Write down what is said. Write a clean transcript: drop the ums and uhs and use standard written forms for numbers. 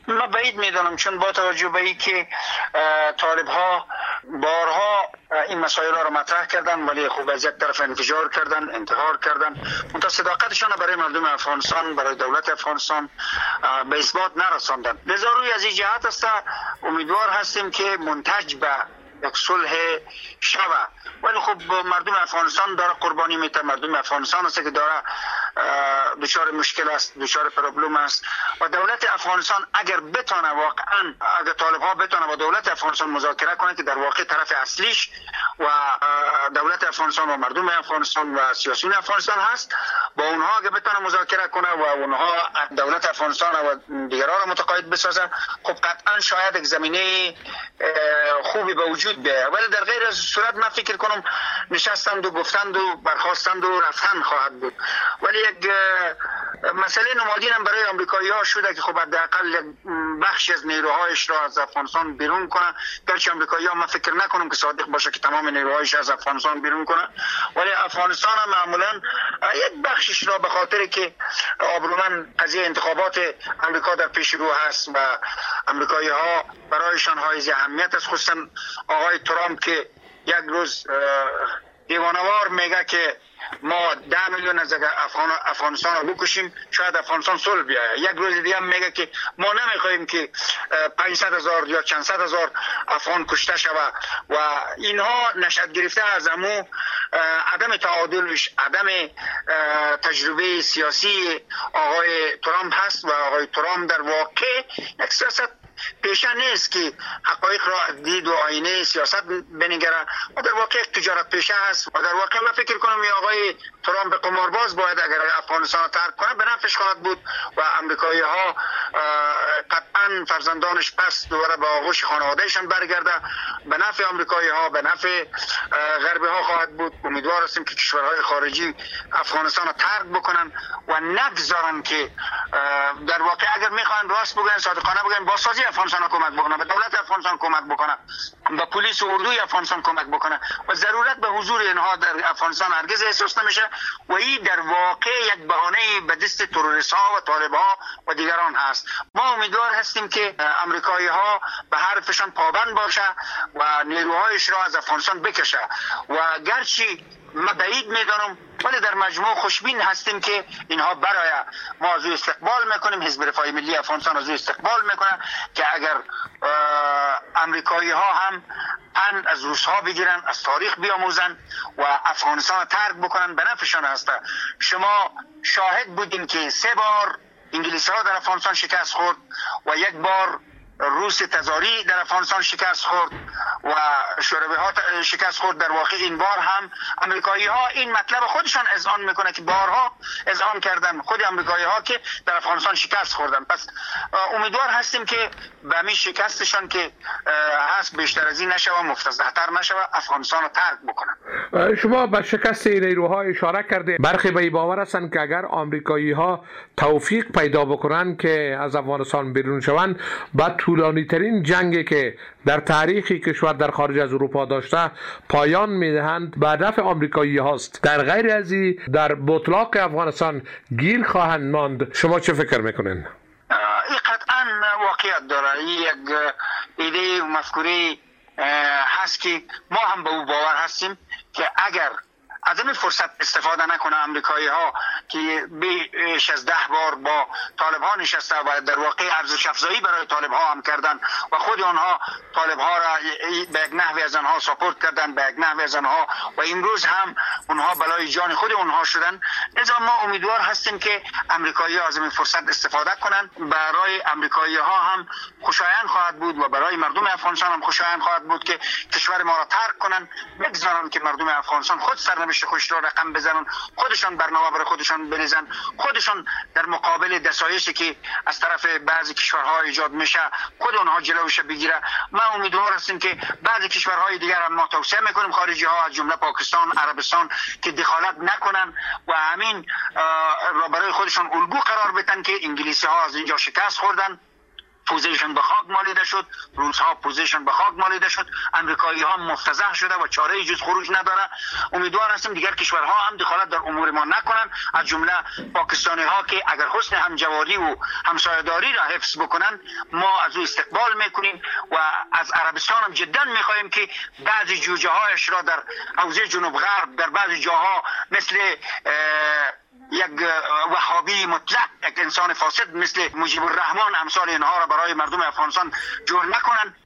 من بعید میدانم، چون با توجه به این که طالب ها بارها این مسائل را مطرح کردن ولی خوب از یک طرف انفجار کردن، انتحار کردن، منتها صداقتشان برای مردم افغانستان، برای دولت افغانستان به اثبات نرساندن. لذا روی از این جهت است امیدوار هستیم که منتج به یک صلح شبه. ولی خب مردم افغانستان داره قربانی میده، مردم افغانستان است که داره دچار مشکل است، دچار پرابلم است و دولت افغانستان اگر بتونه واقعا، اگر طالب ها بتونه با دولت افغانستان مذاکره کنه که در واقع طرف اصلیش و دولت افغانستان و مردم افغانستان و سیاسیون افغانستان هست، با اونها اگر بتونه مذاکره کنه و اونها دولت افغانستان و دیگران را متقاعد بسازه، خب قطعا شاید یک زمینه خوبی به وجود بیاید. ولی در غیر از صورت من فکر کنم نشستند و گفتند و برخاستند و رفتن خواهد بود. ولی یک مسئله نمادین هم برای آمریکایی ها شده که خب حداقل بخشی از نیروهایش را از افغانستان بیرون کنه. گرچه آمریکایی ها من فکر نکنم که صادق باشه که تمام نیروهایش از افغانستان بیرون کنه، ولی افغانستان هم معمولا یک بخشش را به خاطر که آبرومند قضیه انتخابات آمریکا در پیش رو هست و آمریکایی ها برایشان حائز اهمیت است، خصوصا آقای ترامپ که یک روز دیوانوار میگه که ما 10 میلیون از افغانستان رو بکشیم شاید افغانستان صلح بیاید. یک روز دیگه هم میگه که ما نمیخوایم که 500,000 یا چند صد هزار افغان کشته شود و اینها نشأت گرفته از امو عدم تعادلش، عدم تجربه سیاسی آقای ترامپ هست و آقای ترامپ در واقع یک سیاست پیشه نیست که حقایق را دید و آینه سیاست بنگره و در واقع تجارت پیشه هست و در واقع من فکر کنم این آقای ترامپ قمارباز باید اگر افغانستان را ترک کنه به نفعش خواهد بود و امریکایی ها قطعا فرزندانش پس دوباره به آغوش خانوادهشان برگرده، به نفع امریکایی ها، به نفع غربی ها خواهد بود. امیدوار هستیم که کشورهای خارجی افغانستان را ترک بکنن و نگذارن که در واقع اگر میخوان راست بگن، صادقانه بگن، با سازی افغانستان کمک بکنه، به دولت افغانستان کمک بکنه، به پلیس و اردوی افغانستان کمک بکنه و ضرورت به حضور اینها در افغانستان هرگز احساس نمیشه و این در واقع یک بهانه به دست تروریست ها و طالب ها و دیگران هست. ما امیدوار هستیم که امریکایی ها به حرفشان پابند باشه و نیروهایش را از افغانستان بکشه و گرچه ما بعید میدانم ولی در مجموع خوشبین هستیم که اینها برای ما از او استقبال میکنیم. حزب رفاه ملی افغانستان از او استقبال میکنه که اگر امریکایی ها هم از روس ها بگیرن، از تاریخ بیاموزن و افغانستان ترک بکنن به نفعشان هسته. شما شاهد بودین که 3 بار انگلیسی ها در افغانستان شکست خورد و 1 بار روس تزاری در افغانستان شکست خورد و شوروی ها شکست خورد. در واقع این بار هم امریکایی ها این مطلب خودشان اذعان میکنه که بارها اذعان کردن خود امریکایی ها که در افغانستان شکست خوردن. پس امیدوار هستیم که به همین شکستشان که هست بیشتر از این نشه و مفتضح‌تر نشه و افغانستان رو ترک بکنن. شما به شکست نیروها اشاره کرده. برخی به باور هستند که اگر آمریکایی ها توفیق پیدا بکنن که از افغانستان بیرون شوند، بعد طولانی ترین جنگی که در تاریخی کشور در خارج از اروپا داشته پایان میدهند به نفع آمریکایی هاست. در غیر از این در بطلاق افغانستان گیر خواهند ماند. شما چه فکر میکنین؟ این قطعا واقعیت داره. این یک ایده و مفکوره هست که ما هم به او باور هستیم که اگر از این فرصت استفاده نکنه امریکایی ها که بیش از 10 بار با طالب ها نشسته و در واقع ارزش افزایی برای طالب ها هم کردن و خود آنها طالب ها را به یک نحوی از آنها ساپورت کردن، به یک نحوی از آنها و امروز هم آنها بلای جان خود آنها شدن. لذا ما امیدوار هستیم که امریکایی ها از این فرصت استفاده کنند. برای امریکایی ها هم خوشایند خواهد بود و برای مردم افغانستان هم خوشایند خواهد بود که کشور ما را ترک کنند، بگذارند که مردم افغانستان خود سرنوشت خوش را رقم بزنن، خودشان برنامه برای خودشان بریزن، خودشان در مقابل دسایشی که از طرف بعضی کشورها ایجاد میشه خود اونها جلوش بگیره. ما امیدوار هستیم که بعضی کشورهای دیگر هم ما توصیه میکنیم خارجی ها از جمله پاکستان، عربستان که دخالت نکنن و همین را برای خودشان الگو قرار بدن که انگلیسی ها از اینجا شکست خوردن پوزیشن به خاک مالیده شد، روس‌ها پوزیشن به خاک مالیده شد، امریکایی‌ها مفتضح شده و چاره جز خروج نداره. امیدوار هستیم دیگر کشورها هم دخالت در امور ما نکنن، از جمله پاکستانی‌ها که اگر حسن همجواری و همسایه‌داری را حفظ بکنن ما از او استقبال میکنیم و از عربستان هم جدا میخواهیم که بعضی جوجه هایش را در حوزه جنوب غرب در بعضی جاها مثل یک وهابی مطلق، یک انسان فاسد مثل مجیب الرحمن امثال اینها را برای مردم افغانستان جور نکنن.